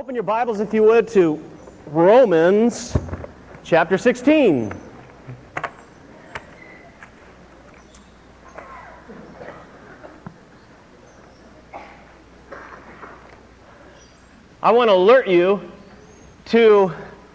Open your Bibles, if you would, to Romans chapter 16. I want to alert you to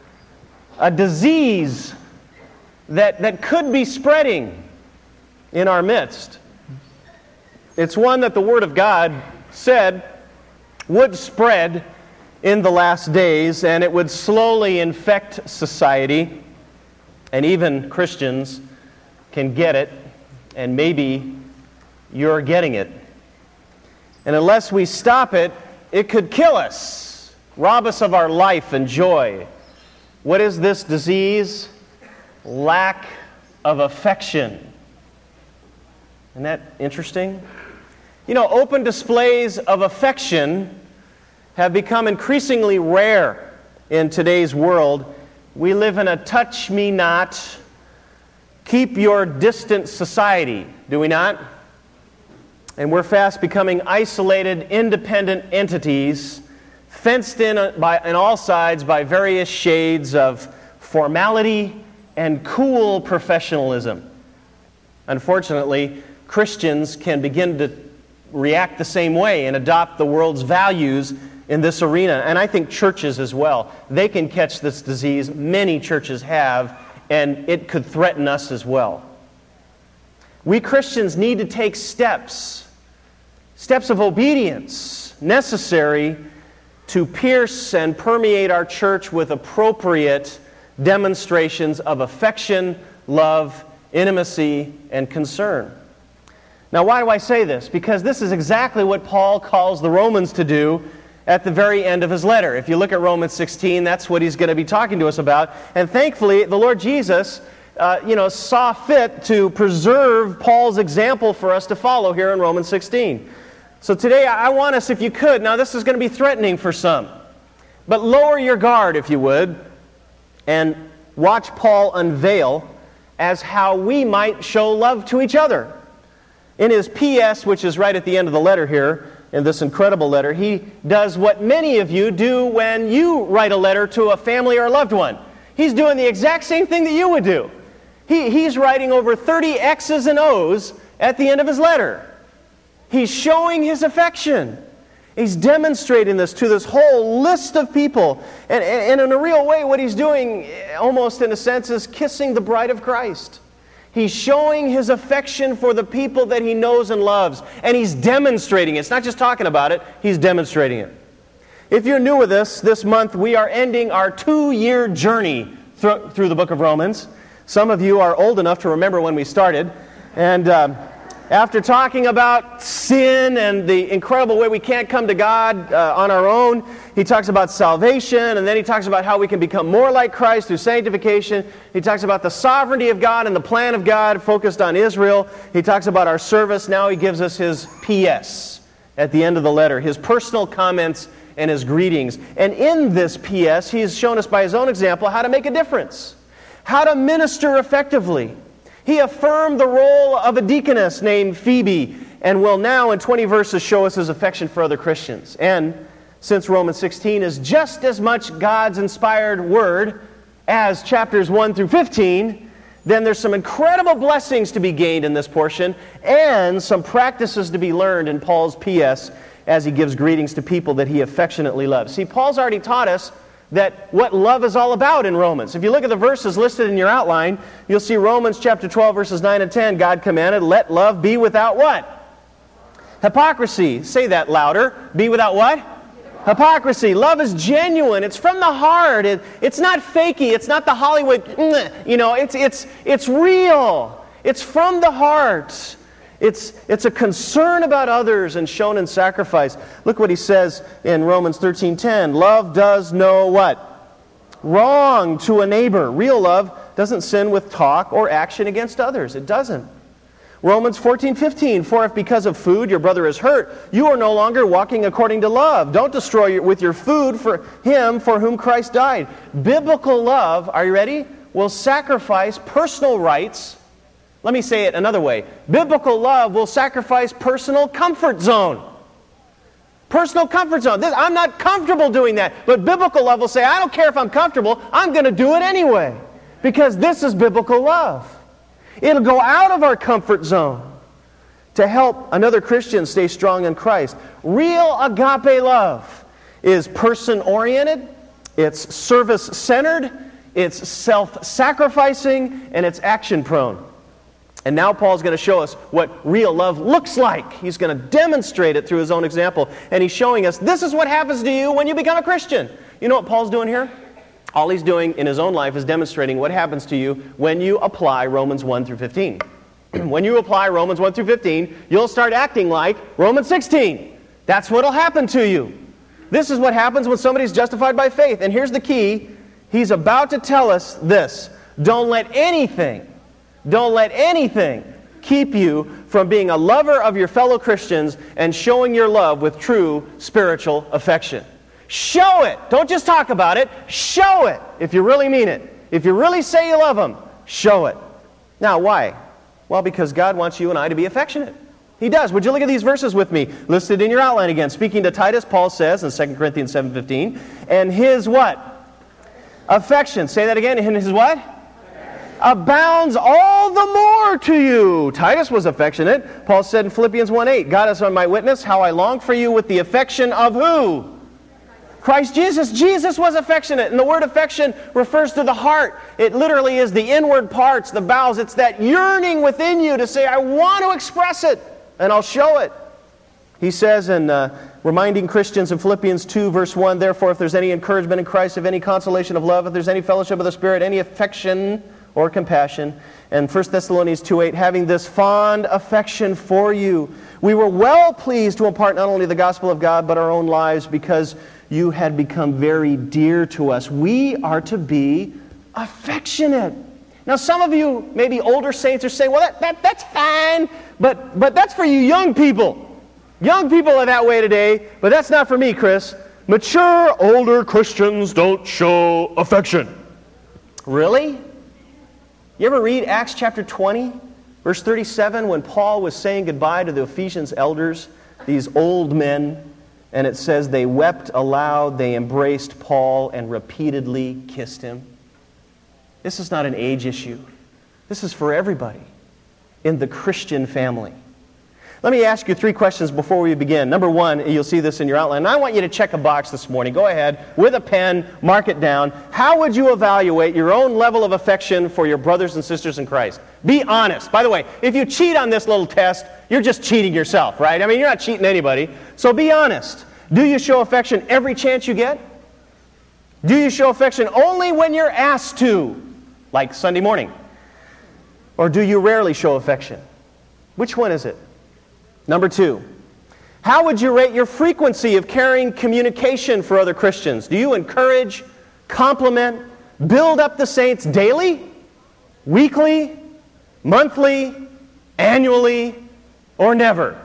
a disease that could be spreading in our midst. It's one that the Word of God said would spread in the last days, and it would slowly infect society, and even Christians can get it, and maybe you're getting it. And unless we stop it, it could kill us, rob us of our life and joy. What is this disease? Lack of affection. Isn't that interesting? You know, open displays of affection have become increasingly rare in today's world. We live in a touch-me-not, keep-your-distance society, do we not? And we're fast becoming isolated, independent entities, fenced in on all sides by various shades of formality and cool professionalism. Unfortunately, Christians can begin to react the same way and adopt the world's values in this arena, and I think churches as well. They can catch this disease. Many churches have, and it could threaten us as well. We Christians need to take steps of obedience necessary to pierce and permeate our church with appropriate demonstrations of affection, love, intimacy, and concern. Now, why do I say this? Because this is exactly what Paul calls the Romans to do at the very end of his letter. If you look at Romans 16, that's what he's going to be talking to us about. And thankfully, the Lord Jesus, saw fit to preserve Paul's example for us to follow here in Romans 16. So today, I want us, if you could, now this is going to be threatening for some, but lower your guard, if you would, and watch Paul unveil as how we might show love to each other. In his P.S., which is right at the end of the letter here, in this incredible letter, he does what many of you do when you write a letter to a family or a loved one. He's doing the exact same thing that you would do. He's writing over 30 X's and O's at the end of his letter. He's showing his affection. He's demonstrating this to this whole list of people. And in a real way, what he's doing, almost in a sense, is kissing the bride of Christ. He's showing his affection for the people that he knows and loves. And he's demonstrating it. It's not just talking about it, he's demonstrating it. If you're new with us, this month we are ending our 2-year journey through the book of Romans. Some of you are old enough to remember when we started. And after talking about sin and the incredible way we can't come to God on our own, he talks about salvation, and then he talks about how we can become more like Christ through sanctification. He talks about the sovereignty of God and the plan of God focused on Israel. He talks about our service. Now he gives us his P.S. at the end of the letter, his personal comments and his greetings. And in this P.S., he's shown us by his own example how to make a difference, how to minister effectively. He affirmed the role of a deaconess named Phoebe, and will now in 20 verses show us his affection for other Christians. And since Romans 16 is just as much God's inspired word as chapters 1 through 15, then there's some incredible blessings to be gained in this portion, and some practices to be learned in Paul's P.S. as he gives greetings to people that he affectionately loves. See, Paul's already taught us that what love is all about in Romans. If you look at the verses listed in your outline, you'll see Romans chapter 12, verses 9 and 10. God commanded, let love be without what? Hypocrisy. Say that louder. Be without what? Hypocrisy. Love is genuine. It's from the heart. It's not fakey. It's not the Hollywood, it's real. It's from the heart. It's a concern about others and shown in sacrifice. Look what he says in Romans 13:10. Love does no what? Wrong to a neighbor. Real love doesn't sin with talk or action against others. It doesn't. Romans 14:15. For if because of food your brother is hurt, you are no longer walking according to love. Don't destroy with your food for him for whom Christ died. Biblical love, are you ready? Will sacrifice personal rights. Let me say it another way. Biblical love will sacrifice personal comfort zone. personal comfort zone. I'm not comfortable doing that. But biblical love will say, I don't care if I'm comfortable, I'm going to do it anyway. Because this is biblical love. It'll go out of our comfort zone to help another Christian stay strong in Christ. Real agape love is person-oriented, it's service-centered, it's self-sacrificing, and it's action-prone. And now Paul's going to show us what real love looks like. He's going to demonstrate it through his own example. And he's showing us this is what happens to you when you become a Christian. You know what Paul's doing here? All he's doing in his own life is demonstrating what happens to you when you apply Romans 1 through 15. When you apply Romans 1 through 15, you'll start acting like Romans 16. That's what will happen to you. This is what happens when somebody's justified by faith. And here's the key. He's about to tell us this. Don't let anything keep you from being a lover of your fellow Christians and showing your love with true spiritual affection. Show it. Don't just talk about it. Show it if you really mean it. If you really say you love them, show it. Now, why? Well, because God wants you and I to be affectionate. He does. Would you look at these verses with me? Listed in your outline again. Speaking to Titus, Paul says in 2 Corinthians 7:15, and his what? Affection. Say that again. And his what? Abounds all the more to you. Titus was affectionate. Paul said in Philippians 1:8, God is my witness, how I long for you with the affection of who? Christ Jesus. Jesus was affectionate. And the word affection refers to the heart. It literally is the inward parts, the bowels. It's that yearning within you to say, I want to express it, and I'll show it. He says in reminding Christians in Philippians 2, verse 1, therefore, if there's any encouragement in Christ, if any consolation of love, if there's any fellowship of the Spirit, any affection or compassion. And 1 Thessalonians 2:8, having this fond affection for you, we were well pleased to impart not only the gospel of God, but our own lives, because you had become very dear to us. We are to be affectionate. Now, some of you, maybe older saints, are saying, well, that's fine, but that's for you young people. Young people are that way today, but that's not for me, Chris. Mature, older Christians don't show affection. Really? You ever read Acts chapter 20, verse 37, when Paul was saying goodbye to the Ephesians elders, these old men, and it says they wept aloud, they embraced Paul and repeatedly kissed him. This is not an age issue. This is for everybody in the Christian family. Let me ask you 3 questions before we begin. Number 1, you'll see this in your outline. And I want you to check a box this morning. Go ahead, with a pen, mark it down. How would you evaluate your own level of affection for your brothers and sisters in Christ? Be honest. By the way, if you cheat on this little test, you're just cheating yourself, right? I mean, you're not cheating anybody. So be honest. Do you show affection every chance you get? Do you show affection only when you're asked to, like Sunday morning? Or do you rarely show affection? Which one is it? Number 2, how would you rate your frequency of carrying communication for other Christians? Do you encourage, compliment, build up the saints daily, weekly, monthly, annually, or never?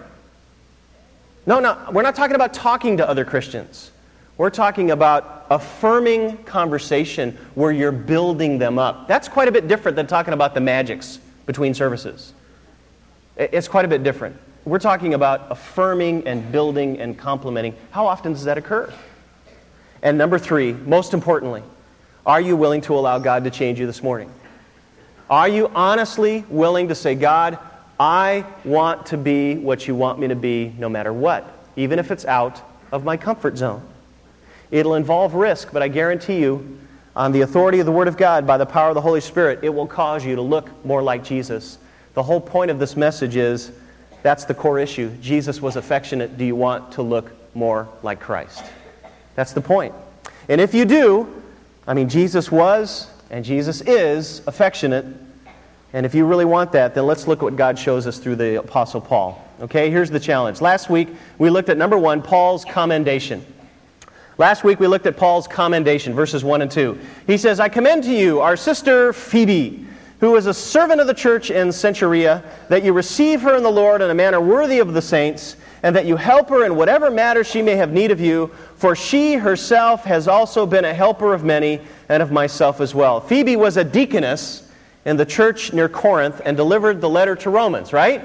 No, we're not talking about talking to other Christians. We're talking about affirming conversation where you're building them up. That's quite a bit different than talking about the magics between services. It's quite a bit different. We're talking about affirming and building and complimenting. How often does that occur? And number 3, most importantly, are you willing to allow God to change you this morning? Are you honestly willing to say, God, I want to be what you want me to be no matter what, even if it's out of my comfort zone? It'll involve risk, but I guarantee you, on the authority of the Word of God, by the power of the Holy Spirit, it will cause you to look more like Jesus. The whole point of this message is, that's the core issue. Jesus was affectionate. Do you want to look more like Christ? That's the point. And if you do, Jesus was and Jesus is affectionate. And if you really want that, then let's look at what God shows us through the Apostle Paul. Okay, here's the challenge. Last week, we looked at number 1, Paul's commendation. Last week, we looked at Paul's commendation, verses 1 and 2. He says, I commend to you our sister Phoebe, who is a servant of the church in Cenchrea, that you receive her in the Lord in a manner worthy of the saints, and that you help her in whatever matter she may have need of you, for she herself has also been a helper of many, and of myself as well. Phoebe was a deaconess in the church near Corinth and delivered the letter to Romans, right?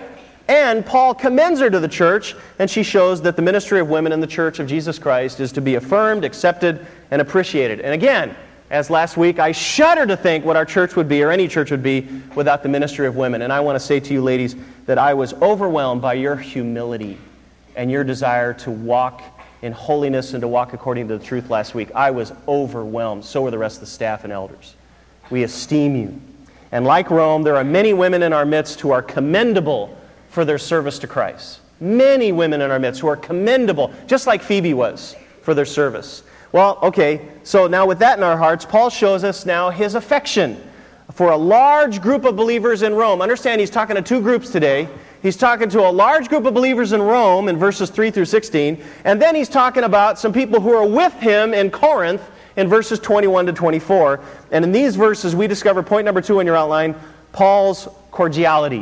And Paul commends her to the church, and she shows that the ministry of women in the church of Jesus Christ is to be affirmed, accepted, and appreciated. And again, as last week, I shudder to think what our church would be, or any church would be, without the ministry of women. And I want to say to you ladies that I was overwhelmed by your humility and your desire to walk in holiness and to walk according to the truth last week. I was overwhelmed. So were the rest of the staff and elders. We esteem you. And like Rome, there are many women in our midst who are commendable for their service to Christ. Many women in our midst who are commendable, just like Phoebe was, for their service. Well, okay, so now with that in our hearts, Paul shows us now his affection for a large group of believers in Rome. Understand, he's talking to two groups today. He's talking to a large group of believers in Rome in verses 3 through 16, and then he's talking about some people who are with him in Corinth in verses 21 to 24. And in these verses, we discover point number 2 in your outline, Paul's cordiality.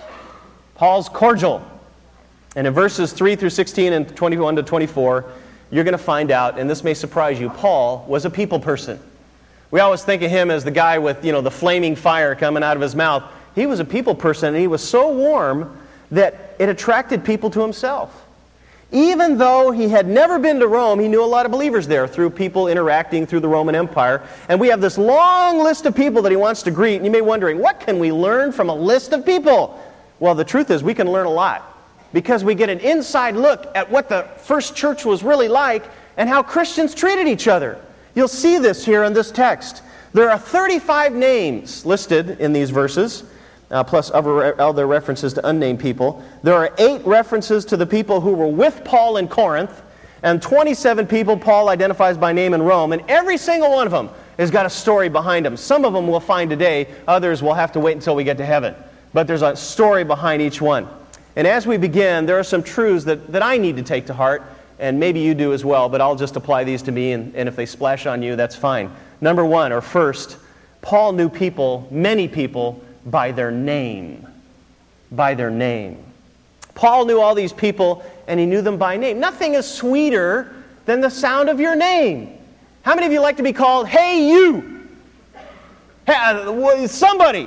Paul's cordial. And in verses 3 through 16 and 21 to 24, you're going to find out, and this may surprise you, Paul was a people person. We always think of him as the guy with, the flaming fire coming out of his mouth. He was a people person, and he was so warm that it attracted people to himself. Even though he had never been to Rome, he knew a lot of believers there through people interacting through the Roman Empire. And we have this long list of people that he wants to greet. And you may be wondering, what can we learn from a list of people? Well, the truth is we can learn a lot, because we get an inside look at what the first church was really like and how Christians treated each other. You'll see this here in this text. There are 35 names listed in these verses, plus other references to unnamed people. There are 8 references to the people who were with Paul in Corinth, and 27 people Paul identifies by name in Rome, and every single one of them has got a story behind them. Some of them we'll find today, others we'll have to wait until we get to heaven. But there's a story behind each one. And as we begin, there are some truths that I need to take to heart, and maybe you do as well, but I'll just apply these to me, and if they splash on you, that's fine. Number one, or first, Paul knew people, many people, by their name. By their name. Paul knew all these people, and he knew them by name. Nothing is sweeter than the sound of your name. How many of you like to be called, "Hey, you"? Hey, somebody.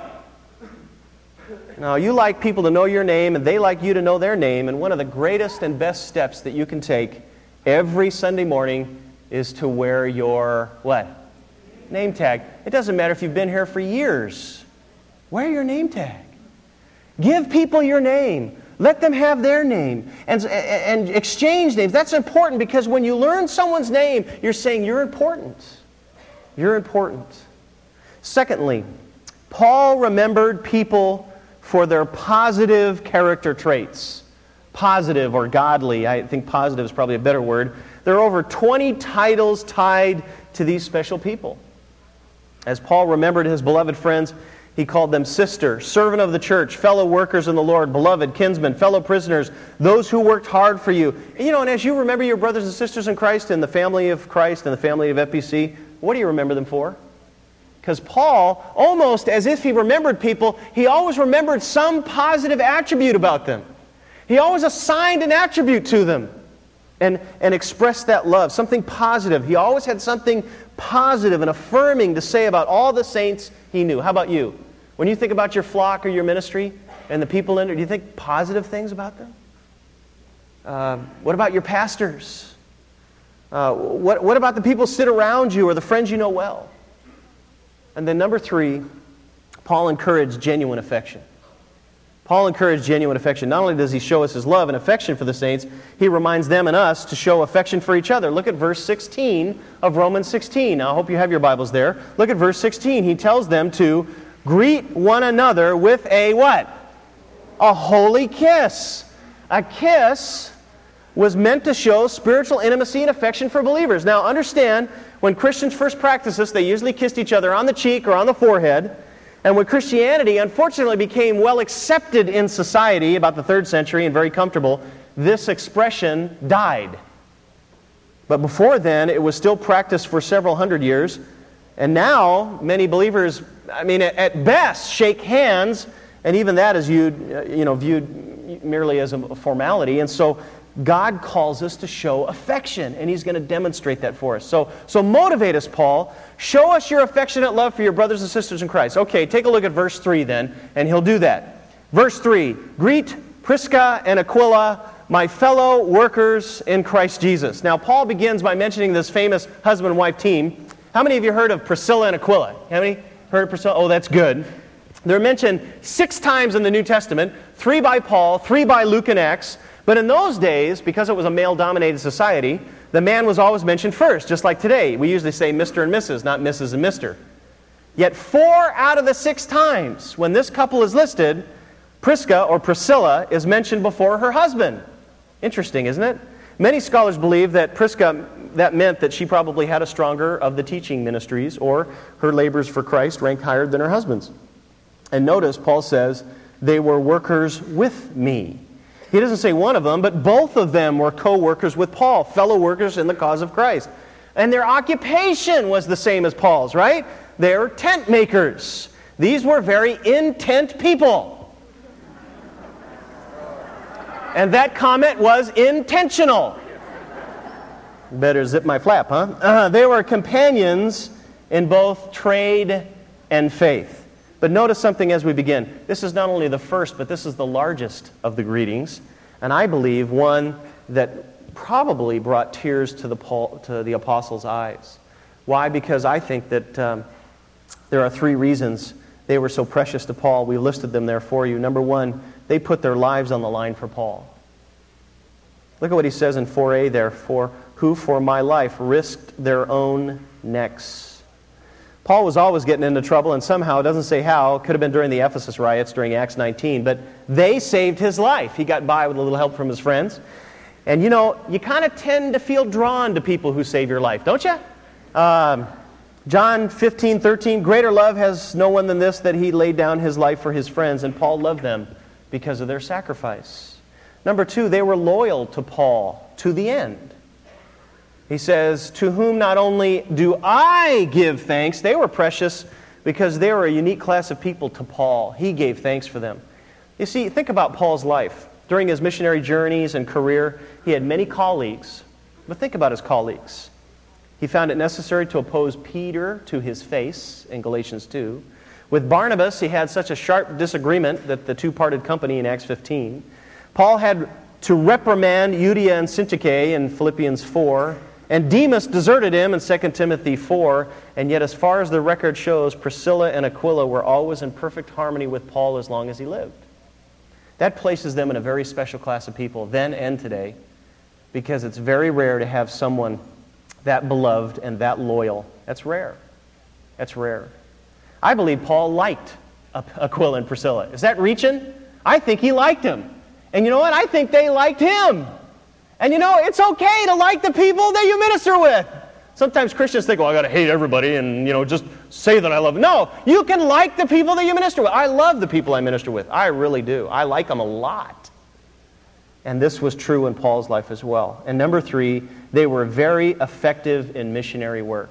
No, you like people to know your name, and they like you to know their name. And one of the greatest and best steps that you can take every Sunday morning is to wear your, what? Name tag. It doesn't matter if you've been here for years. Wear your name tag. Give people your name. Let them have their name. And exchange names. That's important, because when you learn someone's name, you're saying you're important. You're important. Secondly, Paul remembered people for their positive character traits. Positive or godly. I think positive is probably a better word. There are over 20 titles tied to these special people. As Paul remembered his beloved friends, he called them sister, servant of the church, fellow workers in the Lord, beloved, kinsmen, fellow prisoners, those who worked hard for you. And as you remember your brothers and sisters in Christ and the family of Christ and the family of FBC, what do you remember them for? Because Paul, almost as if he remembered people, he always remembered some positive attribute about them. He always assigned an attribute to them and expressed that love, something positive. He always had something positive and affirming to say about all the saints he knew. How about you? When you think about your flock or your ministry and the people in it, do you think positive things about them? What about your pastors? What about the people who sit around you or the friends you know well? And then number 3, Paul encouraged genuine affection. Paul encouraged genuine affection. Not only does he show us his love and affection for the saints, he reminds them and us to show affection for each other. Look at verse 16 of Romans 16. Now, I hope you have your Bibles there. Look at verse 16. He tells them to greet one another with a what? A holy kiss. A kiss was meant to show spiritual intimacy and affection for believers. Now, understand, when Christians first practiced this, they usually kissed each other on the cheek or on the forehead. And when Christianity, unfortunately, became well accepted in society about the 3rd century and very comfortable, this expression died. But before then, it was still practiced for several hundred years. And now, many believers, at best, shake hands, and even that is viewed merely as a formality. And so God calls us to show affection, and He's going to demonstrate that for us. So motivate us, Paul. Show us your affectionate love for your brothers and sisters in Christ. Okay, take a look at verse 3 then, and he'll do that. Verse 3, greet Prisca and Aquila, my fellow workers in Christ Jesus. Now, Paul begins by mentioning this famous husband-wife team. How many of you heard of Priscilla and Aquila? How many heard of Priscilla? Oh, that's good. They're mentioned 6 times in the New Testament, 3 by Paul, 3 by Luke and Acts. But in those days, because it was a male-dominated society, the man was always mentioned first, just like today. We usually say Mr. and Mrs., not Mrs. and Mr. Yet 4 out of the 6 times when this couple is listed, Prisca or Priscilla is mentioned before her husband. Interesting, isn't it? Many scholars believe that Prisca, that meant that she probably had a stronger of the teaching ministries, or her labors for Christ ranked higher than her husband's. And notice, Paul says, they were workers with me. He doesn't say one of them, but both of them were co-workers with Paul, fellow workers in the cause of Christ. And their occupation was the same as Paul's, right? They're tent makers. These were very in-tent people. And that comment was intentional. Better zip my flap, huh? They were companions in both trade and faith. But notice something as we begin. This is not only the first, but this is the largest of the greetings. And I believe one that probably brought tears to the apostles' eyes. Why? Because I think that there are 3 reasons they were so precious to Paul. We listed them there for you. Number 1, they put their lives on the line for Paul. Look at what he says in 4a there, who for my life risked their own necks. Paul was always getting into trouble, and somehow, it doesn't say how, it could have been during the Ephesus riots during Acts 19, but they saved his life. He got by with a little help from his friends. And you know, you kind of tend to feel drawn to people who save your life, don't you? John 15:13, greater love has no one than this, that he laid down his life for his friends, and Paul loved them because of their sacrifice. Number 2, they were loyal to Paul to the end. He says, to whom not only do I give thanks, they were precious because they were a unique class of people to Paul. He gave thanks for them. You see, think about Paul's life. During his missionary journeys and career, he had many colleagues. But think about his colleagues. He found it necessary to oppose Peter to his face in Galatians 2. With Barnabas, he had such a sharp disagreement that the 2 parted company in Acts 15. Paul had to reprimand Euodia and Syntyche in Philippians 4. And Demas deserted him in 2 Timothy 4, and yet as far as the record shows, Priscilla and Aquila were always in perfect harmony with Paul as long as he lived. That places them in a very special class of people, then and today, because it's very rare to have someone that beloved and that loyal. That's rare. That's rare. I believe Paul liked Aquila and Priscilla. Is that reaching? I think he liked him. And you know what? I think they liked him. And you know, it's okay to like the people that you minister with. Sometimes Christians think, well, I got to hate everybody and, you know, just say that I love them. No, you can like the people that you minister with. I love the people I minister with. I really do. I like them a lot. And this was true in Paul's life as well. And number 3, they were very effective in missionary work.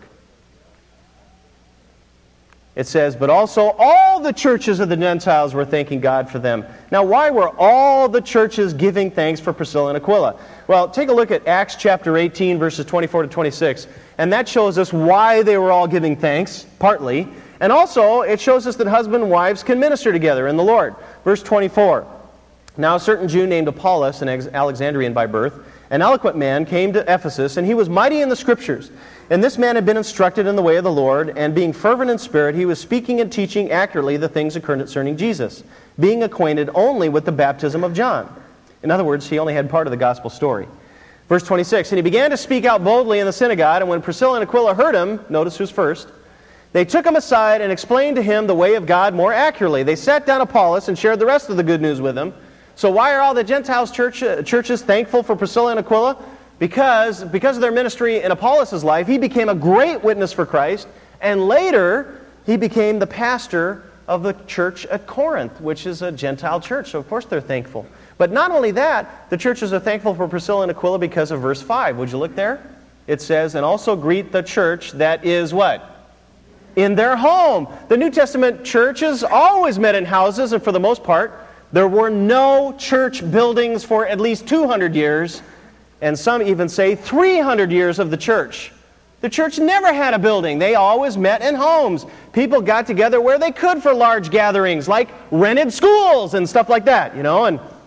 It says, but also all the churches of the Gentiles were thanking God for them. Now, why were all the churches giving thanks for Priscilla and Aquila? Well, take a look at Acts chapter 18, verses 24 to 26. And that shows us why they were all giving thanks, partly. And also, it shows us that husband and wives can minister together in the Lord. Verse 24. Now a certain Jew named Apollos, an Alexandrian by birth, an eloquent man, came to Ephesus, and he was mighty in the Scriptures. And this man had been instructed in the way of the Lord, and being fervent in spirit, he was speaking and teaching accurately the things concerning Jesus, being acquainted only with the baptism of John. In other words, he only had part of the gospel story. Verse 26, and he began to speak out boldly in the synagogue, and when Priscilla and Aquila heard him, notice who's first, they took him aside and explained to him the way of God more accurately. They sat down Apollos and shared the rest of the good news with him. So why are all the Gentiles churches thankful for Priscilla and Aquila? Because of their ministry in Apollos' life, he became a great witness for Christ, and later he became the pastor of the church at Corinth, which is a Gentile church. So of course they're thankful. But not only that, the churches are thankful for Priscilla and Aquila because of verse 5. Would you look there? It says, and also greet the church that is what? In their home. The New Testament churches always met in houses, and for the most part, there were no church buildings for at least 200 years, and some even say 300 years of the church. The church never had a building. They always met in homes. People got together where they could for large gatherings, like rented schools and stuff like that, you know, and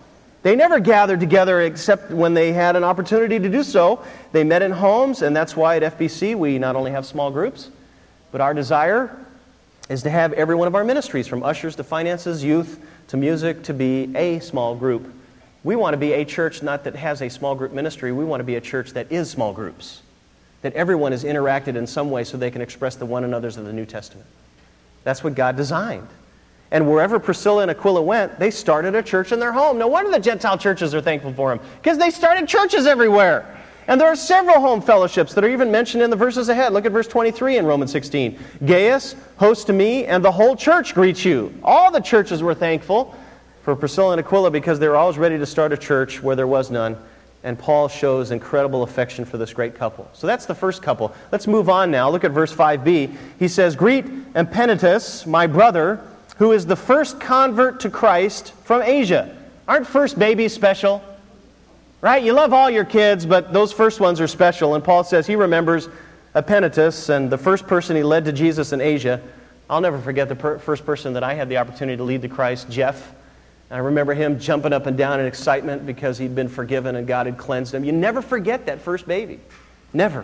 They never gathered together except when they had an opportunity to do so. They met in homes, and that's why at FBC we not only have small groups, but our desire is to have every one of our ministries, from ushers to finances, youth to music, to be a small group. We want to be a church not that has a small group ministry. We want to be a church that is small groups, that everyone is interacted in some way so they can express the one another's of the New Testament. That's what God designed. And wherever Priscilla and Aquila went, they started a church in their home. No wonder the Gentile churches are thankful for them, because they started churches everywhere. And there are several home fellowships that are even mentioned in the verses ahead. Look at verse 23 in Romans 16. Gaius, host to me, and the whole church greets you. All the churches were thankful for Priscilla and Aquila because they were always ready to start a church where there was none. And Paul shows incredible affection for this great couple. So that's the first couple. Let's move on now. Look at verse 5b. He says, Greet Epaenetus, my brother, who is the first convert to Christ from Asia. Aren't first babies special? Right? You love all your kids, but those first ones are special. And Paul says he remembers Epaenetus and the first person he led to Jesus in Asia. I'll never forget the first person that I had the opportunity to lead to Christ, Jeff. I remember him jumping up and down in excitement because he'd been forgiven and God had cleansed him. You never forget that first baby. Never.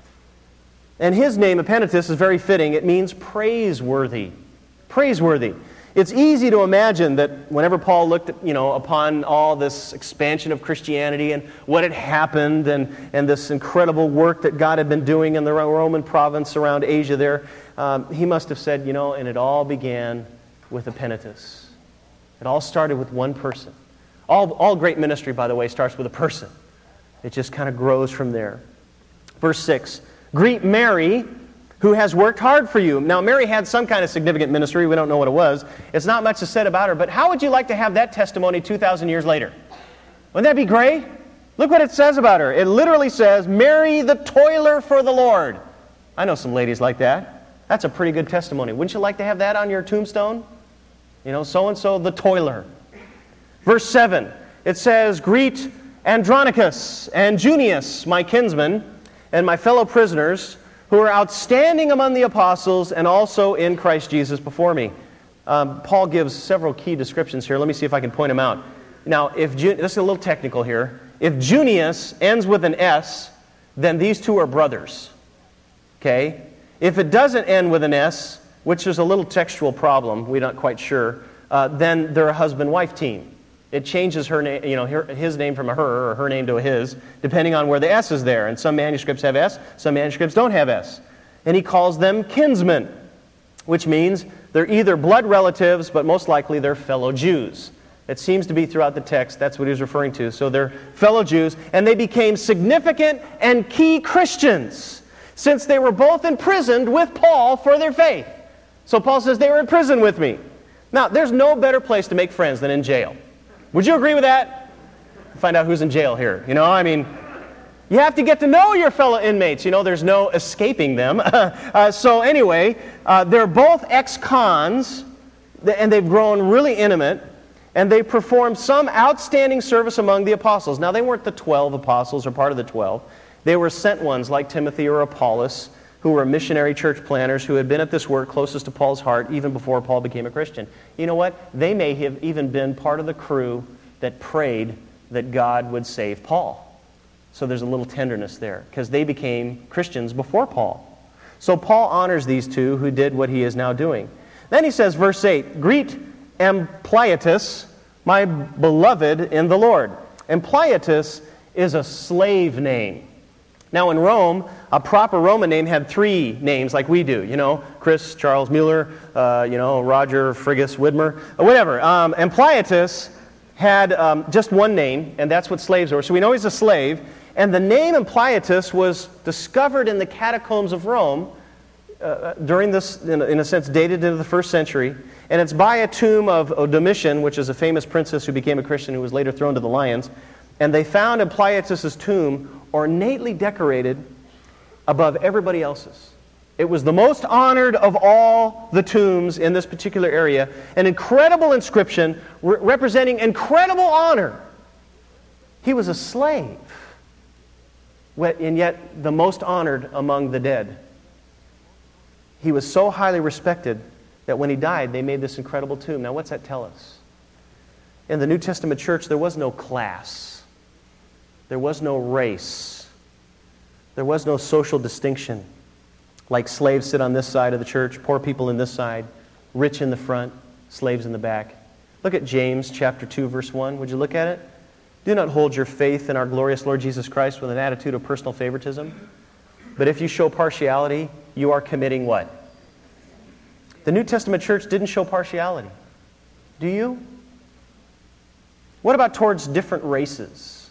And his name, Epaenetus, is very fitting. It means praiseworthy. Praiseworthy. It's easy to imagine that whenever Paul looked at, upon all this expansion of Christianity and what had happened and this incredible work that God had been doing in the Roman province around Asia there, he must have said, and it all began with Epaenetus. It all started with one person. All great ministry, by the way, starts with a person. It just kind of grows from there. Verse 6, Greet Mary, who has worked hard for you. Now, Mary had some kind of significant ministry. We don't know what it was. It's not much to said about her, but how would you like to have that testimony 2,000 years later? Wouldn't that be great? Look what it says about her. It literally says, Mary the toiler for the Lord. I know some ladies like that. That's a pretty good testimony. Wouldn't you like to have that on your tombstone? So-and-so the toiler. Verse 7, it says, Greet Andronicus and Junius, my kinsmen, and my fellow prisoners, who are outstanding among the apostles and also in Christ Jesus before me. Paul gives several key descriptions here. Let me see if I can point them out. Now, this is a little technical here. If Junius ends with an S, then these two are brothers. Okay? If it doesn't end with an S, which is a little textual problem, we're not quite sure, then they're a husband-wife team. It changes her name, his name from a her or her name to a his, depending on where the S is there. And some manuscripts have S, some manuscripts don't have S. And he calls them kinsmen, which means they're either blood relatives, but most likely they're fellow Jews. It seems to be throughout the text, that's what he was referring to. So they're fellow Jews, and they became significant and key Christians, since they were both imprisoned with Paul for their faith. So Paul says, they were in prison with me. Now, there's no better place to make friends than in jail. Would you agree with that? Find out who's in jail here. You have to get to know your fellow inmates. There's no escaping them. So anyway, they're both ex-cons, and they've grown really intimate, and they performed some outstanding service among the apostles. Now, they weren't the 12 apostles or part of the 12. They were sent ones like Timothy or Apollos, who were missionary church planners who had been at this work closest to Paul's heart even before Paul became a Christian. You know what? They may have even been part of the crew that prayed that God would save Paul. So there's a little tenderness there, because they became Christians before Paul. So Paul honors these two who did what he is now doing. Then he says, verse 8, Greet Ampliatus, my beloved in the Lord. Ampliatus is a slave name. Now in Rome, a proper Roman name had 3 names like we do. Chris, Charles Mueller, Roger, Frigus, Widmer, whatever. Ampliatus had just one name, and that's what slaves were. So we know he's a slave. And the name Ampliatus was discovered in the catacombs of Rome during this, in a sense, dated into the 1st century. And it's by a tomb of Domitian, which is a famous princess who became a Christian who was later thrown to the lions. And they found Ampliatus' tomb ornately decorated above everybody else's. It was the most honored of all the tombs in this particular area. An incredible inscription representing incredible honor. He was a slave, and yet the most honored among the dead. He was so highly respected that when he died, they made this incredible tomb. Now, what's that tell us? In the New Testament church, there was no class. There was no race. There was no social distinction. Like slaves sit on this side of the church, poor people in this side, rich in the front, slaves in the back. Look at James chapter 2, verse 1. Would you look at it? Do not hold your faith in our glorious Lord Jesus Christ with an attitude of personal favoritism. But if you show partiality, you are committing what? The New Testament church didn't show partiality. Do you? What about towards different races?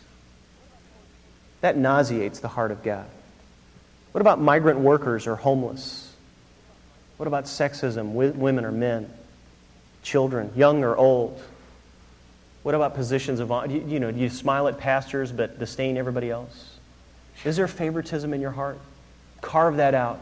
That nauseates the heart of God. What about migrant workers or homeless? What about sexism, women or men? Children, young or old? What about positions of honor? Do you smile at pastors but disdain everybody else? Is there favoritism in your heart? Carve that out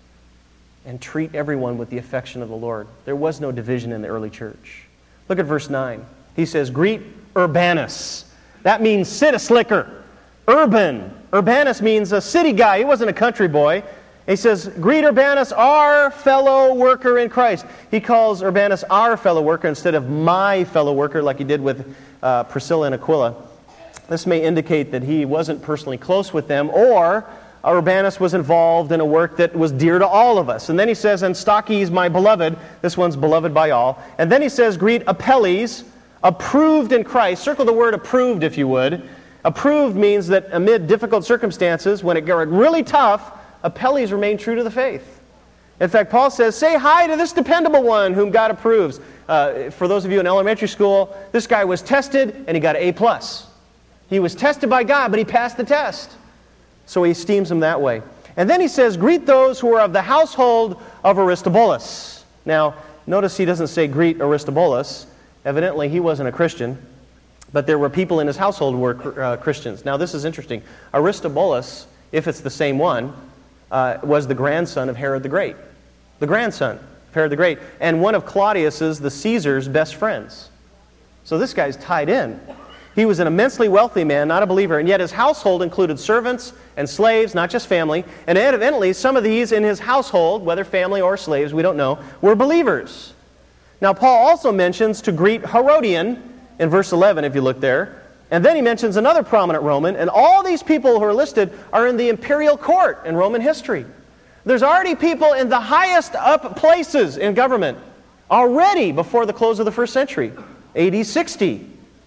and treat everyone with the affection of the Lord. There was no division in the early church. Look at verse 9. He says, greet Urbanus. That means city slicker. Urban. Urbanus means a city guy. He wasn't a country boy. He says, greet Urbanus, our fellow worker in Christ. He calls Urbanus our fellow worker instead of my fellow worker like he did with Priscilla and Aquila. This may indicate that he wasn't personally close with them, or Urbanus was involved in a work that was dear to all of us. And then he says, and Stachys, my beloved. This one's beloved by all. And then he says, greet Apelles, approved in Christ. Circle the word approved if you would. Approved means that amid difficult circumstances, when it got really tough, Apelles remained true to the faith. In fact, Paul says, say hi to this dependable one whom God approves. For those of you in elementary school, this guy was tested and he got an A+. He was tested by God, but he passed the test. So he esteems him that way. And then he says, greet those who are of the household of Aristobulus. Now, notice he doesn't say greet Aristobulus. Evidently, he wasn't a Christian. But there were people in his household who were Christians. Now, this is interesting. Aristobulus, if it's the same one, was the grandson of Herod the Great. The grandson of Herod the Great. And one of Claudius's, the Caesar's, best friends. So this guy's tied in. He was an immensely wealthy man, not a believer, and yet his household included servants and slaves, not just family. And evidently, some of these in his household, whether family or slaves, we don't know, were believers. Now, Paul also mentions to greet Herodian in verse 11, if you look there. And then he mentions another prominent Roman, and all these people who are listed are in the imperial court in Roman history. There's already people in the highest up places in government already before the close of the first century, AD 60.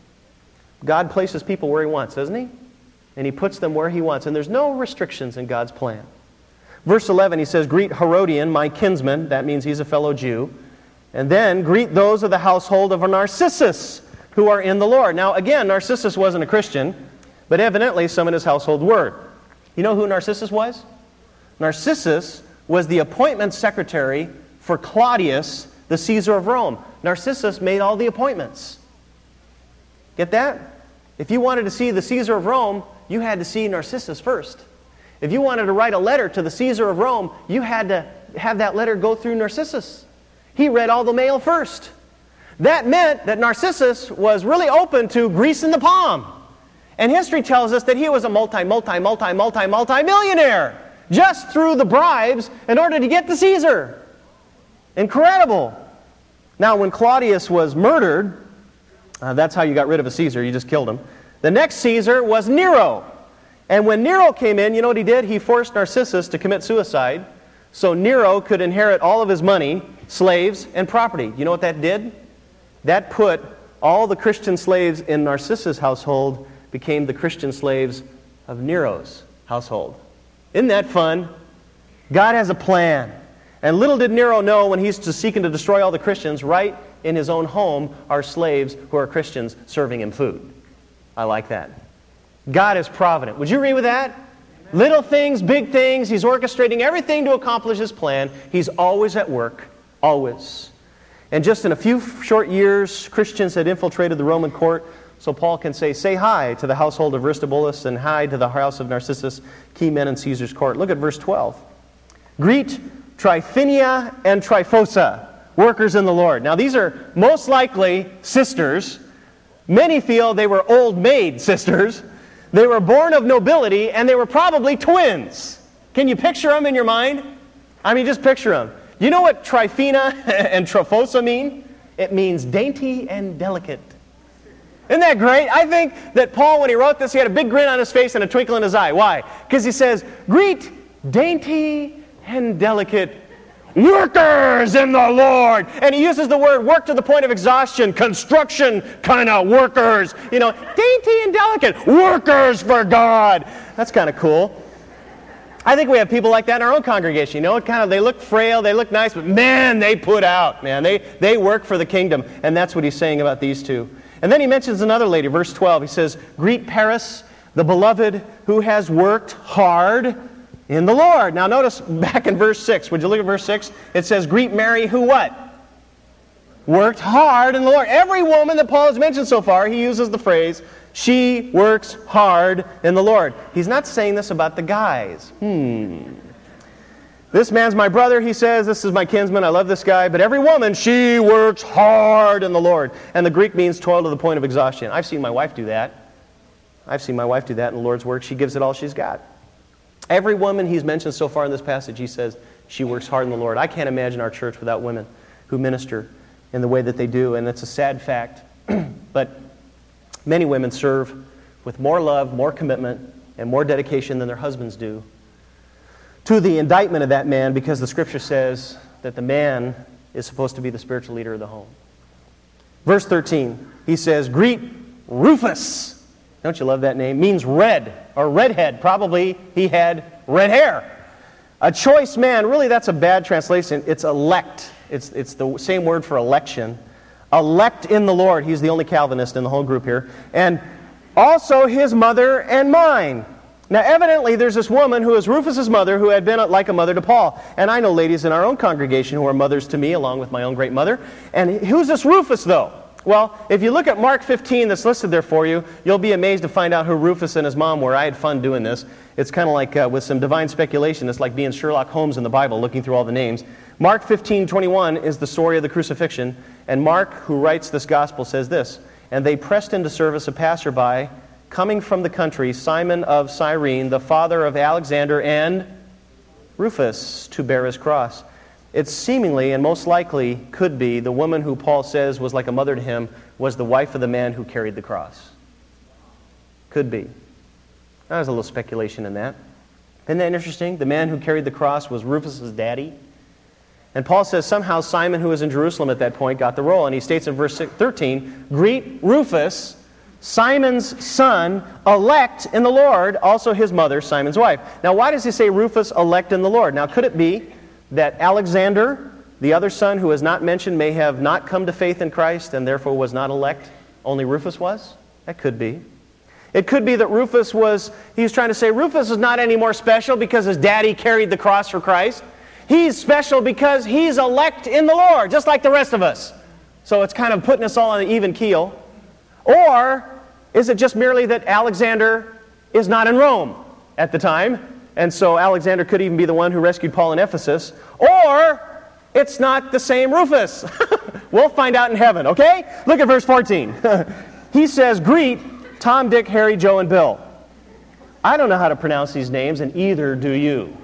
God places people where he wants, doesn't he? And he puts them where he wants, and there's no restrictions in God's plan. Verse 11, he says, greet Herodian, my kinsman. That means he's a fellow Jew. And then greet those of the household of Narcissus, who are in the Lord. Now, again, Narcissus wasn't a Christian, but evidently some in his household were. You know who Narcissus was? Narcissus was the appointment secretary for Claudius, the Caesar of Rome. Narcissus made all the appointments. Get that? If you wanted to see the Caesar of Rome, you had to see Narcissus first. If you wanted to write a letter to the Caesar of Rome, you had to have that letter go through Narcissus. He read all the mail first. That meant that Narcissus was really open to greasing the palm. And history tells us that he was a multi-millionaire just through the bribes in order to get to Caesar. Incredible. Now, when Claudius was murdered, that's how you got rid of a Caesar. You just killed him. The next Caesar was Nero. And when Nero came in, you know what he did? He forced Narcissus to commit suicide so Nero could inherit all of his money, slaves, and property. You know what that did? That put all the Christian slaves in Narcissus' household became the Christian slaves of Nero's household. Isn't that fun? God has a plan. And little did Nero know when he's seeking to destroy all the Christians, right in his own home are slaves who are Christians serving him food. I like that. God is provident. Would you agree with that? Amen. Little things, big things. He's orchestrating everything to accomplish his plan. He's always at work. Always. And just in a few short years, Christians had infiltrated the Roman court. So Paul can say hi to the household of Aristobulus and hi to the house of Narcissus, key men in Caesar's court. Look at verse 12. Greet Tryphaena and Tryphosa, workers in the Lord. Now these are most likely sisters. Many feel they were old maid sisters. They were born of nobility and they were probably twins. Can you picture them in your mind? I mean, just picture them. You know what Tryphaena and Tryphosa mean? It means dainty and delicate. Isn't that great? I think that Paul, when he wrote this, he had a big grin on his face and a twinkle in his eye. Why? Because he says, greet dainty and delicate workers in the Lord. And he uses the word work to the point of exhaustion, construction kind of workers. You know, dainty and delicate workers for God. That's kind of cool. I think we have people like that in our own congregation. You know, they look frail, they look nice, but man, they put out. Man, they work for the kingdom. And that's what he's saying about these two. And then he mentions another lady, verse 12. He says, greet Paris, the beloved, who has worked hard in the Lord. Now notice back in verse 6. Would you look at verse 6? It says, greet Mary, who what? Worked hard in the Lord. Every woman that Paul has mentioned so far, he uses the phrase, she works hard in the Lord. He's not saying this about the guys. This man's my brother, he says. This is my kinsman. I love this guy. But every woman, she works hard in the Lord. And the Greek means toil to the point of exhaustion. I've seen my wife do that. I've seen my wife do that in the Lord's work. She gives it all she's got. Every woman he's mentioned so far in this passage, he says, she works hard in the Lord. I can't imagine our church without women who minister in the way that they do. And it's a sad fact. But many women serve with more love, more commitment, and more dedication than their husbands do to the indictment of that man, because the Scripture says that the man is supposed to be the spiritual leader of the home. Verse 13, he says, greet Rufus. Don't you love that name? Means red, or redhead. Probably he had red hair. A choice man. Really, that's a bad translation. It's elect. It's the same word for election. Elect in the Lord. He's the only Calvinist in the whole group here. And also his mother and mine. Now, evidently, there's this woman who is Rufus's mother who had been like a mother to Paul. And I know ladies in our own congregation who are mothers to me, along with my own great mother. And who's this Rufus, though? Well, if you look at Mark 15 that's listed there for you, you'll be amazed to find out who Rufus and his mom were. I had fun doing this. It's kind of like with some divine speculation. It's like being Sherlock Holmes in the Bible, looking through all the names. Mark 15:21 is the story of the crucifixion. And Mark, who writes this gospel, says this, and they pressed into service a passerby coming from the country, Simon of Cyrene, the father of Alexander and Rufus, to bear his cross. It seemingly and most likely could be the woman who Paul says was like a mother to him was the wife of the man who carried the cross. Could be. There's a little speculation in that. Isn't that interesting? The man who carried the cross was Rufus's daddy. And Paul says somehow Simon, who was in Jerusalem at that point, got the role. And he states in verse 13, greet Rufus, Simon's son, elect in the Lord, also his mother, Simon's wife. Now, why does he say Rufus, elect in the Lord? Now, could it be that Alexander, the other son who is not mentioned, may have not come to faith in Christ and therefore was not elect? Only Rufus was? That could be. It could be that Rufus he was trying to say Rufus is not any more special because his daddy carried the cross for Christ. He's special because he's elect in the Lord, just like the rest of us. So it's kind of putting us all on an even keel. Or is it just merely that Alexander is not in Rome at the time, and so Alexander could even be the one who rescued Paul in Ephesus? Or it's not the same Rufus. We'll find out in heaven, okay? Look at verse 14. He says, greet Tom, Dick, Harry, Joe, and Bill. I don't know how to pronounce these names, and either do you.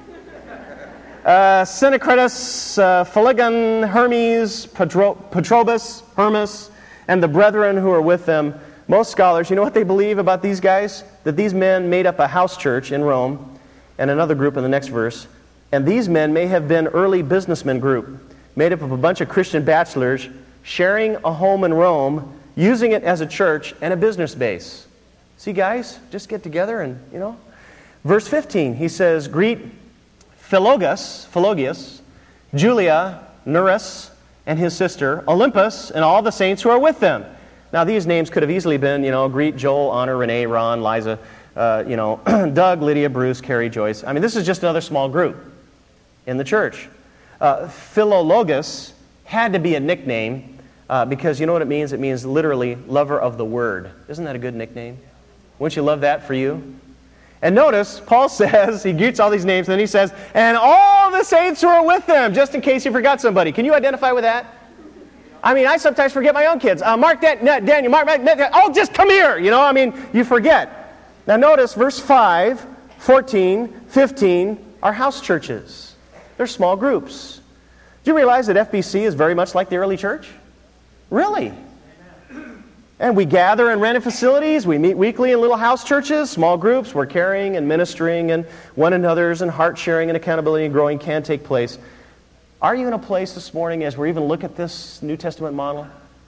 Synecratus, Phlegon, Hermes, Petrobus, Hermas, and the brethren who are with them. Most scholars, you know what they believe about these guys? That these men made up a house church in Rome, and another group in the next verse. And these men may have been early businessmen group, made up of a bunch of Christian bachelors, sharing a home in Rome, using it as a church and a business base. See, guys, just get together and, Verse 15, he says, greet Philogius, Julia, Nereus, and his sister, Olympus, and all the saints who are with them. Now, these names could have easily been, greet Joel, Honor, Renee, Ron, Liza, Doug, Lydia, Bruce, Carrie, Joyce. I mean, this is just another small group in the church. Philologus had to be a nickname because you know what it means? It means literally lover of the word. Isn't that a good nickname? Wouldn't you love that for you? And notice, Paul says, he greets all these names, and then he says, and all the saints who are with them, just in case you forgot somebody. Can you identify with that? I mean, I sometimes forget my own kids. Mark that, Daniel, Mark that. Oh, just come here. You forget. Now notice, verse 5, 14, 15 are house churches. They're small groups. Do you realize that FBC is very much like the early church? Really? And we gather in rented facilities. We meet weekly in little house churches, small groups where caring and ministering and one another's and heart sharing and accountability and growing can take place. Are you in a place this morning, as we even look at this New Testament model,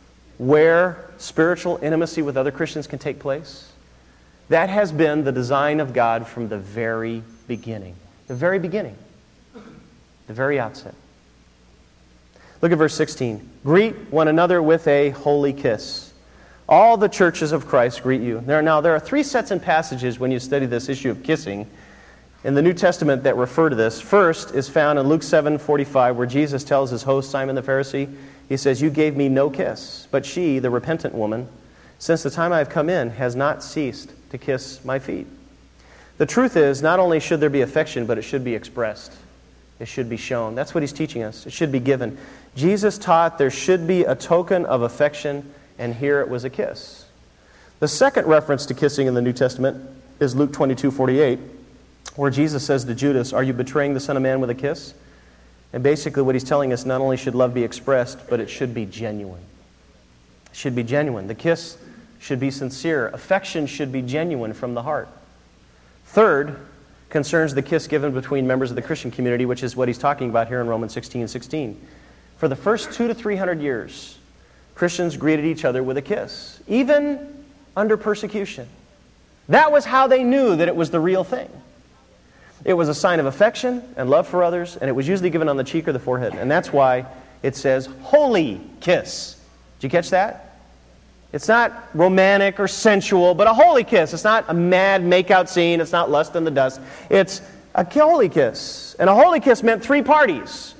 where spiritual intimacy with other Christians can take place? That has been the design of God from the very beginning. The very beginning. The very outset. Look at verse 16. Greet one another with a holy kiss. All the churches of Christ greet you. There are three sets and passages when you study this issue of kissing in the New Testament that refer to this. First is found in Luke 7:45, where Jesus tells his host, Simon the Pharisee, he says, "You gave me no kiss, but she, the repentant woman, since the time I have come in, has not ceased to kiss my feet." The truth is, not only should there be affection, but it should be expressed. It should be shown. That's what he's teaching us. It should be given. Jesus taught there should be a token of affection, and here it was a kiss. The second reference to kissing in the New Testament is Luke 22:48, where Jesus says to Judas, "Are you betraying the Son of Man with a kiss?" And basically what he's telling us, not only should love be expressed, but it should be genuine. It should be genuine. The kiss should be sincere. Affection should be genuine from the heart. Third concerns the kiss given between members of the Christian community, which is what he's talking about here in Romans 16:16. For the first 200 to 300 years, Christians greeted each other with a kiss, even under persecution. That was how they knew that it was the real thing. It was a sign of affection and love for others, and it was usually given on the cheek or the forehead. And that's why it says, holy kiss. Did you catch that? It's not romantic or sensual, but a holy kiss. It's not a mad makeout scene. It's not lust in the dust. It's a holy kiss. And a holy kiss meant three parties.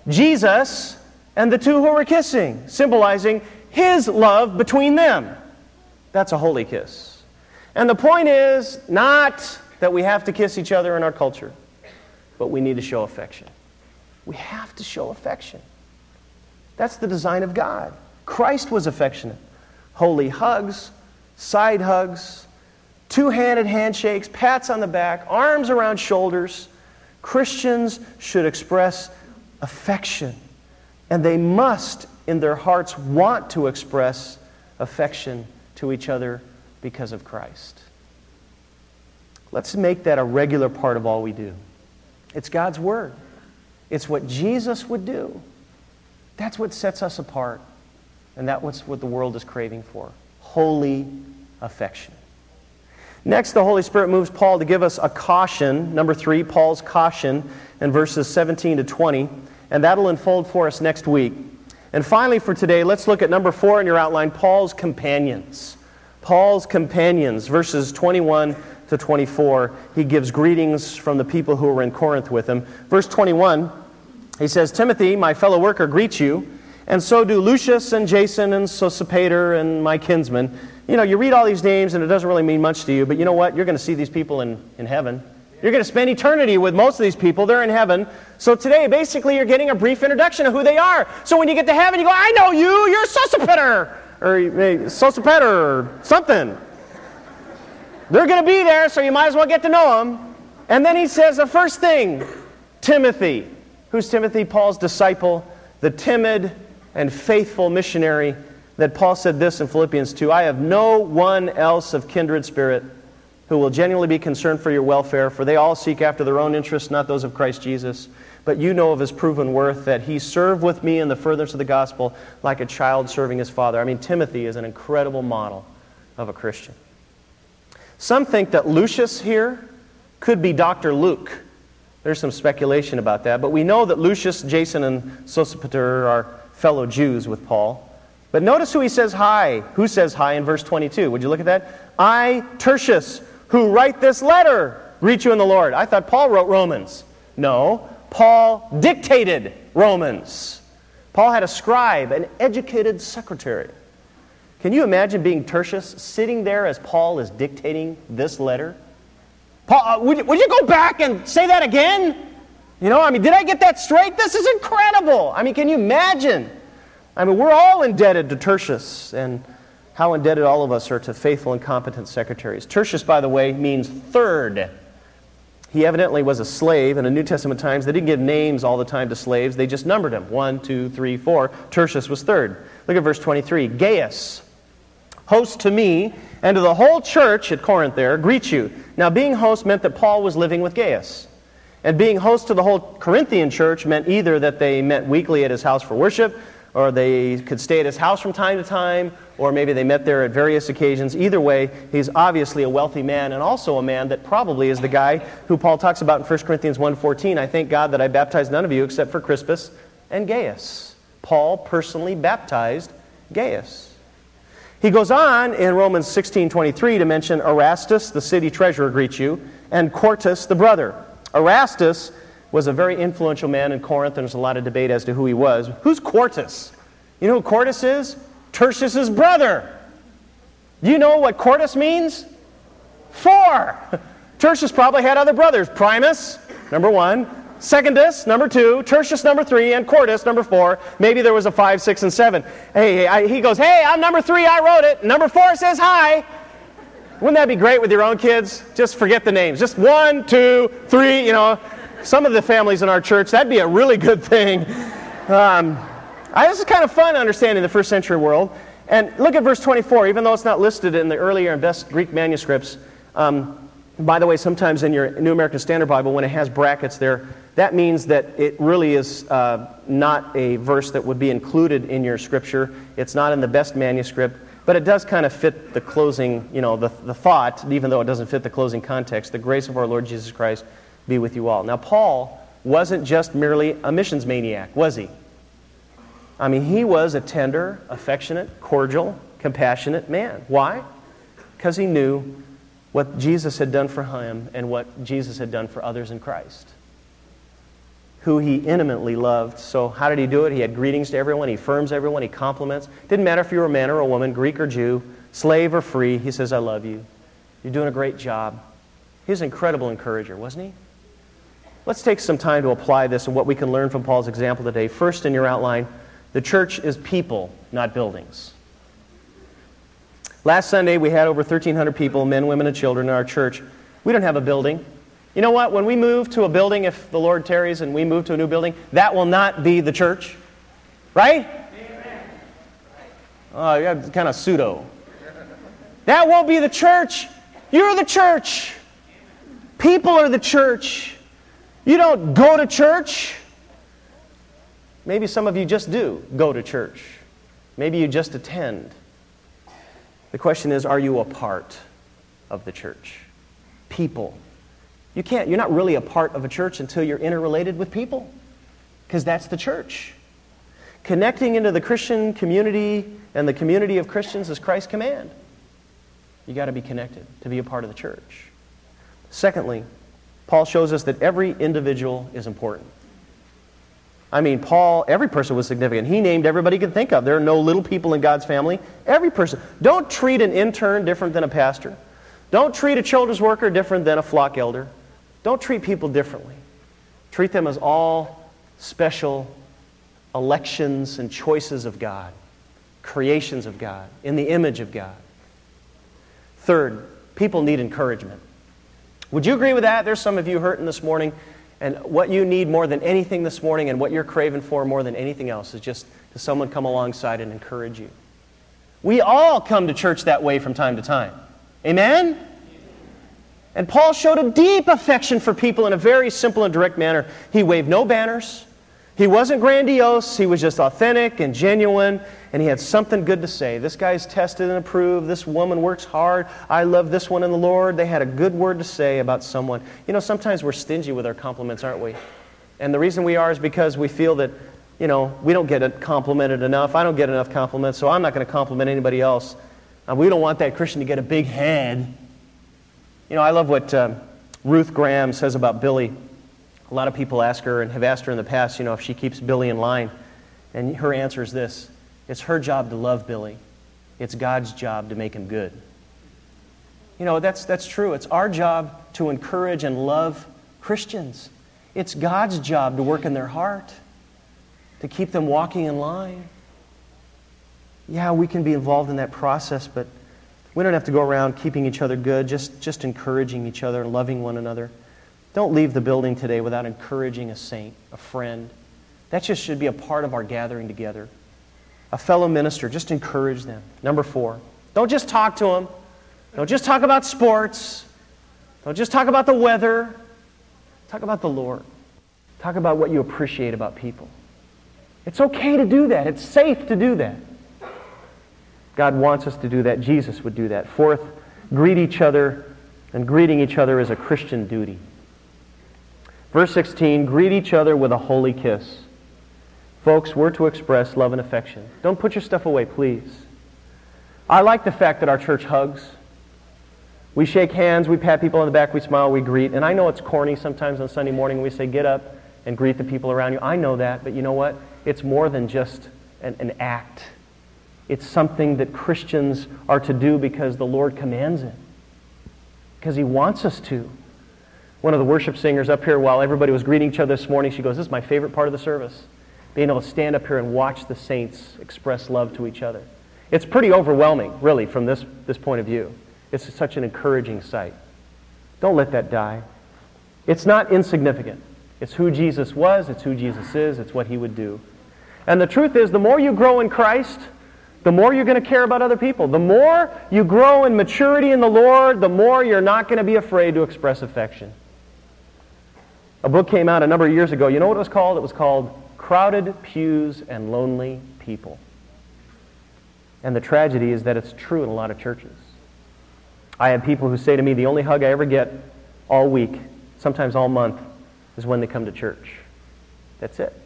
Jesus and the two who were kissing, symbolizing his love between them. That's a holy kiss. And the point is not that we have to kiss each other in our culture, but we need to show affection. We have to show affection. That's the design of God. Christ was affectionate. Holy hugs, side hugs, two-handed handshakes, pats on the back, arms around shoulders. Christians should express affection. And they must, in their hearts, want to express affection to each other because of Christ. Let's make that a regular part of all we do. It's God's Word. It's what Jesus would do. That's what sets us apart. And that's what the world is craving for. Holy affection. Next, the Holy Spirit moves Paul to give us a caution. Number 3, Paul's caution in verses 17 to 20. And that'll unfold for us next week. And finally for today, let's look at number 4 in your outline, Paul's companions. Paul's companions, verses 21 to 24. He gives greetings from the people who were in Corinth with him. Verse 21, he says, Timothy, my fellow worker, greets you, and so do Lucius and Jason and Sosipater and my kinsmen. You know, you read all these names and it doesn't really mean much to you, but you know what? You're going to see these people in heaven. You're going to spend eternity with most of these people. They're in heaven. So today, basically, you're getting a brief introduction of who they are. So when you get to heaven, you go, I know you. You're Sosipater. Or Sosipater or something. They're going to be there, so you might as well get to know them. And then he says the first thing, Timothy. Who's Timothy? Paul's disciple, the timid and faithful missionary that Paul said this in Philippians 2, I have no one else of kindred spirit who will genuinely be concerned for your welfare, for they all seek after their own interests, not those of Christ Jesus. But you know of his proven worth, that he served with me in the furtherance of the gospel like a child serving his father. I mean, Timothy is an incredible model of a Christian. Some think that Lucius here could be Dr. Luke. There's some speculation about that, but we know that Lucius, Jason, and Sosipater are fellow Jews with Paul. But notice who he says hi. Who says hi in verse 22? Would you look at that? I, Tertius, who write this letter, greet you in the Lord. I thought Paul wrote Romans. No, Paul dictated Romans. Paul had a scribe, an educated secretary. Can you imagine being Tertius, sitting there as Paul is dictating this letter? Paul, would you go back and say that again? You know, I mean, did I get that straight? This is incredible. I mean, can you imagine? I mean, we're all indebted to Tertius, and how indebted all of us are to faithful and competent secretaries. Tertius, by the way, means third. He evidently was a slave. In the New Testament times, they didn't give names all the time to slaves. They just numbered them. 1, 2, 3, 4. Tertius was third. Look at verse 23. Gaius, host to me, and to the whole church at Corinth there, greet you. Now, being host meant that Paul was living with Gaius. And being host to the whole Corinthian church meant either that they met weekly at his house for worship, or they could stay at his house from time to time, or maybe they met there at various occasions. Either way, he's obviously a wealthy man, and also a man that probably is the guy who Paul talks about in 1 Corinthians 1:14. I thank God that I baptized none of you except for Crispus and Gaius. Paul personally baptized Gaius. He goes on in Romans 16:23 to mention Erastus, the city treasurer, greets you, and Quartus, the brother. Erastus was a very influential man in Corinth, and there's a lot of debate as to who he was. Who's Quartus? You know who Quartus is? Tertius' brother. Do you know what Quartus means? 4. Tertius probably had other brothers. Primus, number 1. Secundus, number 2. Tertius, number 3. And Quartus, number 4. Maybe there was a 5, 6, and 7. He goes, hey, I'm number 3, I wrote it. Number 4 says hi. Wouldn't that be great with your own kids? Just forget the names. Just 1, 2, 3, you know. Some of the families in our church, that'd be a really good thing. This is kind of fun understanding the first century world. And look at verse 24. Even though it's not listed in the earlier and best Greek manuscripts, by the way, sometimes in your New American Standard Bible, when it has brackets there, that means that it really is not a verse that would be included in your scripture. It's not in the best manuscript, but it does kind of fit the closing, the thought, even though it doesn't fit the closing context. The grace of our Lord Jesus Christ be with you all. Now, Paul wasn't just merely a missions maniac, was he? I mean, he was a tender, affectionate, cordial, compassionate man. Why? Because he knew what Jesus had done for him and what Jesus had done for others in Christ, who he intimately loved. So how did he do it? He had greetings to everyone. He affirms everyone. He compliments. Didn't matter if you were a man or a woman, Greek or Jew, slave or free. He says, I love you. You're doing a great job. He was an incredible encourager, wasn't he? Let's take some time to apply this and what we can learn from Paul's example today. First, in your outline, the church is people, not buildings. Last Sunday, we had over 1,300 people, men, women, and children in our church. We don't have a building. You know what? When we move to a building, if the Lord tarries and we move to a new building, that will not be the church. Right? Amen. Oh, yeah, kind of pseudo. That won't be the church. You're the church. People are the church. You don't go to church. Maybe some of you just do go to church. Maybe you just attend. The question is, are you a part of the church? People. You're not really a part of a church until you're interrelated with people, because that's the church. Connecting into the Christian community and the community of Christians is Christ's command. You got to be connected to be a part of the church. Secondly, Paul shows us that every individual is important. I mean, Paul, every person was significant. He named everybody he could think of. There are no little people in God's family. Every person. Don't treat an intern different than a pastor. Don't treat a children's worker different than a flock elder. Don't treat people differently. Treat them as all special elections and choices of God, creations of God, in the image of God. Third, people need encouragement. Would you agree with that? There's some of you hurting this morning, and what you need more than anything this morning and what you're craving for more than anything else is just to someone come alongside and encourage you. We all come to church that way from time to time. Amen? And Paul showed a deep affection for people in a very simple and direct manner. He waved no banners. He wasn't grandiose. He was just authentic and genuine, and he had something good to say. This guy's tested and approved. This woman works hard. I love this one in the Lord. They had a good word to say about someone. You know, sometimes we're stingy with our compliments, aren't we? And the reason we are is because we feel that, we don't get complimented enough. I don't get enough compliments, so I'm not going to compliment anybody else. We don't want that Christian to get a big head. I love what Ruth Graham says about Billy. A lot of people ask her and have asked her in the past, if she keeps Billy in line. And her answer is this: it's her job to love Billy. It's God's job to make him good. That's true. It's our job to encourage and love Christians. It's God's job to work in their heart, to keep them walking in line. Yeah, we can be involved in that process, but we don't have to go around keeping each other good, just encouraging each other and loving one another. Don't leave the building today without encouraging a saint, a friend. That just should be a part of our gathering together. A fellow minister, just encourage them. Number 4, Don't just talk to them. Don't just talk about sports. Don't just talk about the weather. Talk about the Lord. Talk about what you appreciate about people. It's okay to do that. It's safe to do that. God wants us to do that. Jesus would do that. Fourth, greet each other, and greeting each other is a Christian duty. Verse 16, greet each other with a holy kiss. Folks, we're to express love and affection. Don't put your stuff away, please. I like the fact that our church hugs. We shake hands, we pat people on the back, we smile, we greet. And I know it's corny sometimes on Sunday morning we say, get up and greet the people around you. I know that, but you know what? It's more than just an act. It's something that Christians are to do because the Lord commands it. Because He wants us to. One of the worship singers up here, while everybody was greeting each other this morning, she goes, this is my favorite part of the service. Being able to stand up here and watch the saints express love to each other. It's pretty overwhelming, really, from this point of view. It's such an encouraging sight. Don't let that die. It's not insignificant. It's who Jesus was, it's who Jesus is, it's what He would do. And the truth is, the more you grow in Christ, the more you're going to care about other people. The more you grow in maturity in the Lord, the more you're not going to be afraid to express affection. A book came out a number of years ago. You know what it was called? It was called Crowded Pews and Lonely People. And the tragedy is that it's true in a lot of churches. I have people who say to me, the only hug I ever get all week, sometimes all month, is when they come to church. That's it.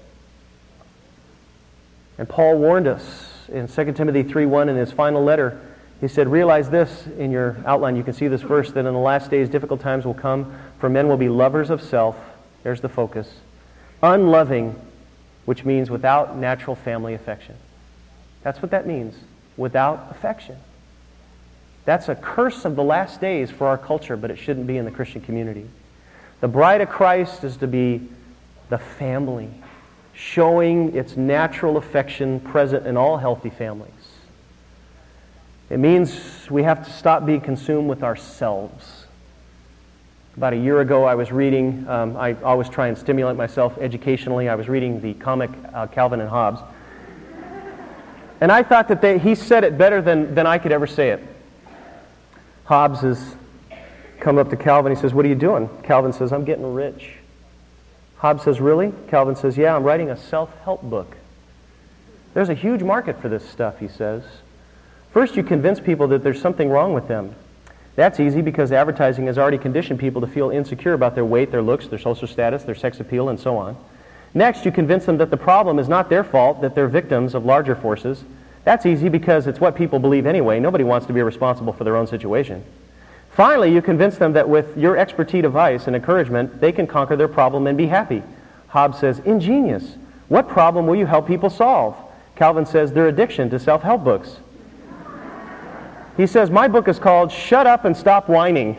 And Paul warned us in 2 Timothy 3:1 in his final letter. He said, realize this in your outline. You can see this verse, that in the last days difficult times will come, for men will be lovers of self. There's the focus. Unloving, which means without natural family affection. That's what that means. Without affection. That's a curse of the last days for our culture, but it shouldn't be in the Christian community. The bride of Christ is to be the family, showing its natural affection present in all healthy families. It means we have to stop being consumed with ourselves. About a year ago, I was reading, I always try and stimulate myself educationally. I was reading the comic Calvin and Hobbes. And I thought that he said it better than I could ever say it. Hobbes has come up to Calvin. He says, what are you doing? Calvin says, I'm getting rich. Hobbes says, really? Calvin says, yeah, I'm writing a self-help book. There's a huge market for this stuff, he says. First, you convince people that there's something wrong with them. That's easy because advertising has already conditioned people to feel insecure about their weight, their looks, their social status, their sex appeal, and so on. Next, you convince them that the problem is not their fault, that they're victims of larger forces. That's easy because it's what people believe anyway. Nobody wants to be responsible for their own situation. Finally, you convince them that with your expertise, advice, and encouragement, they can conquer their problem and be happy. Hobbes says, ingenious. What problem will you help people solve? Calvin says, their addiction to self-help books. He says, my book is called Shut Up and Stop Whining.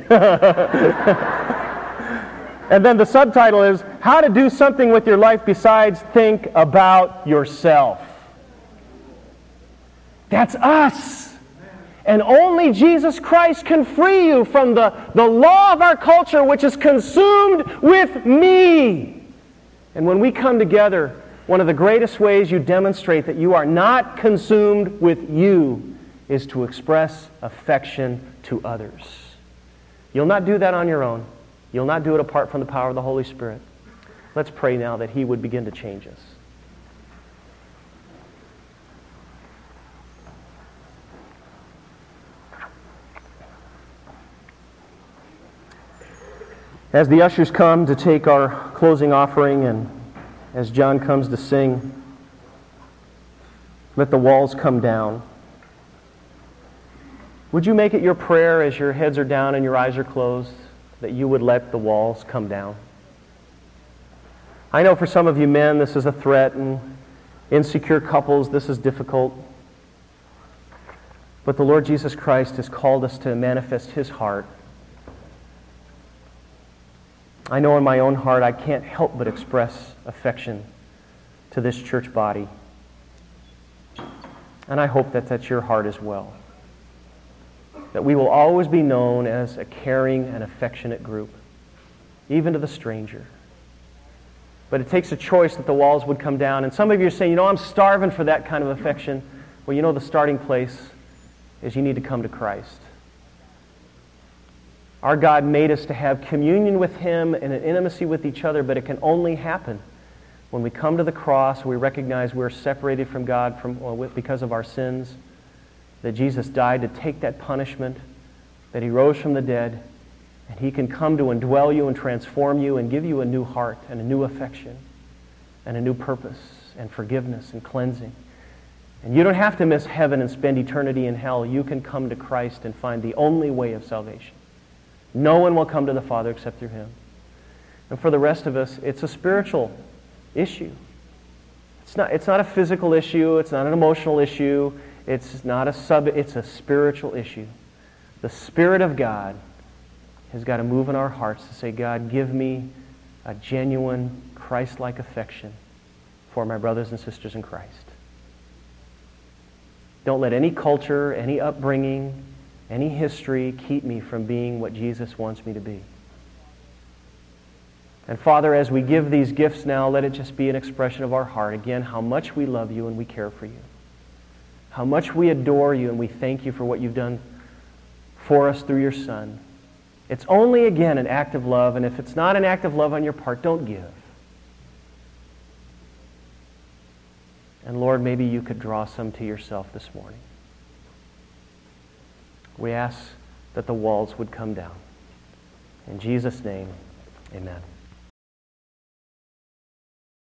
And then the subtitle is, How to Do Something with Your Life Besides Think About Yourself. That's us. And only Jesus Christ can free you from the law of our culture, which is consumed with me. And when we come together, one of the greatest ways you demonstrate that you are not consumed with you is to express affection to others. You'll not do that on your own. You'll not do it apart from the power of the Holy Spirit. Let's pray now that He would begin to change us. As the ushers come to take our closing offering and as John comes to sing, let the walls come down. Would you make it your prayer as your heads are down and your eyes are closed that you would let the walls come down? I know for some of you men this is a threat, and insecure couples this is difficult. But the Lord Jesus Christ has called us to manifest His heart. I know in my own heart I can't help but express affection to this church body. And I hope that that's your heart as well. That we will always be known as a caring and affectionate group, even to the stranger. But it takes a choice that the walls would come down. And some of you are saying, I'm starving for that kind of affection. Well, the starting place is you need to come to Christ. Our God made us to have communion with Him and an intimacy with each other, but it can only happen when we come to the cross. We recognize we're separated from God because of our sins, that Jesus died to take that punishment, that He rose from the dead, and He can come to indwell you and transform you and give you a new heart and a new affection and a new purpose and forgiveness and cleansing. And you don't have to miss heaven and spend eternity in hell. You can come to Christ and find the only way of salvation. No one will come to the Father except through Him. And for the rest of us, it's a spiritual issue. It's not a physical issue. It's not an emotional issue. It's a spiritual issue. The Spirit of God has got to move in our hearts to say, God, give me a genuine Christ-like affection for my brothers and sisters in Christ. Don't let any culture, any upbringing, any history keep me from being what Jesus wants me to be. And Father, as we give these gifts now, let it just be an expression of our heart, again, how much we love you and we care for you. How much we adore you and we thank you for what you've done for us through your Son. It's only, again, an act of love, and if it's not an act of love on your part, don't give. And Lord, maybe you could draw some to yourself this morning. We ask that the walls would come down. In Jesus' name, amen.